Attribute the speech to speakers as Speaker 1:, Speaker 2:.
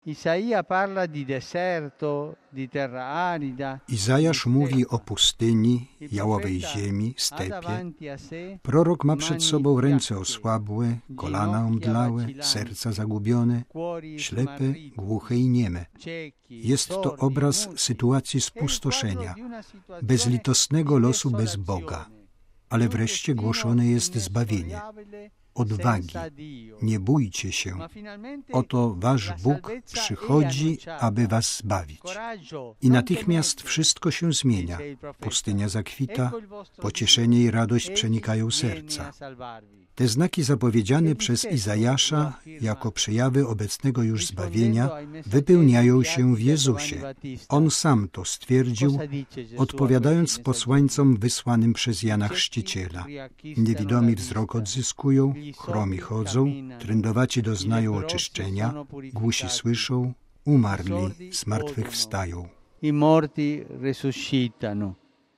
Speaker 1: Izajasz mówi o pustyni, jałowej ziemi, stepie. Prorok ma przed sobą ręce osłabłe, kolana omdlałe, serca zagubione, ślepe, głuche i nieme. Jest to obraz sytuacji spustoszenia, bezlitosnego losu bez Boga. Ale wreszcie głoszone jest zbawienie. Odwagi, nie bójcie się. Oto wasz Bóg przychodzi, aby was zbawić. I natychmiast wszystko się zmienia. Pustynia zakwita, pocieszenie i radość przenikają serca. Te znaki zapowiedziane przez Izajasza jako przejawy obecnego już zbawienia wypełniają się w Jezusie. On sam to stwierdził, odpowiadając posłańcom wysłanym przez Jana Chrzciciela. Niewidomi wzrok odzyskują, chromi chodzą, trędowaci doznają oczyszczenia, głusi słyszą, umarli zmartwychwstają.
Speaker 2: I morti resuscitano.